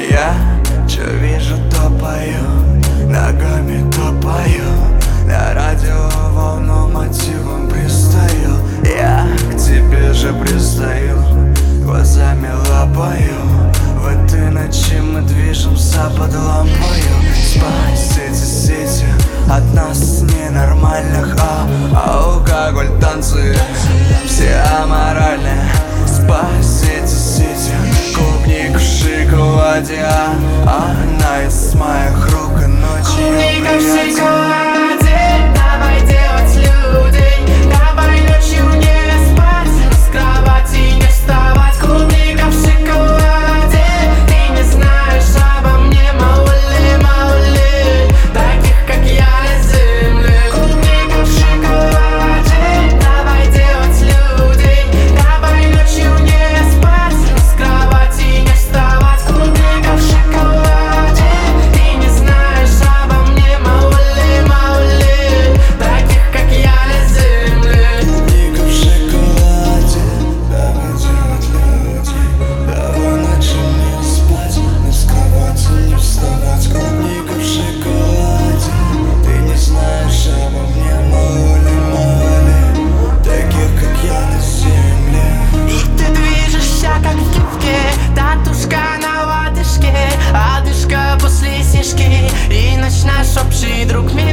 Я чё вижу, то пою, ногами топаю, на радио волну мотивом пристаю. Я к тебе же пристаю, глазами лапаю. В этой ночи мы движемся под лампою. Спать эти сети от нас ненормальных, алкоголь, танцы, все аморальные. Спать эти сети, клубник в шоколаде, она из моих рук и ночью Клубника в приятен. шоколаде, давай делать людей, давай ночью не спать, с кровати не вставать. Клубника в шоколаде, ты не знаешь обо мне, маули, маули, таких как я на земле. Клубника в шоколаде, давай делать людей, давай ночью не спать, с кровати не вставать. Клубника в шоколаде, ты не знаешь обо мне, маули, маули, таких как я на земле. Клубника в шоколаде, давай делать людей, давай ночью не спать, но с кровати не вставать. Клубника в шоколаде, ты не знаешь обо мне, маули, маули, таких как я на земле. И ты движешься как в гифке, татушка на лодыжке, одышка после сишки, и ночь наш общий друг.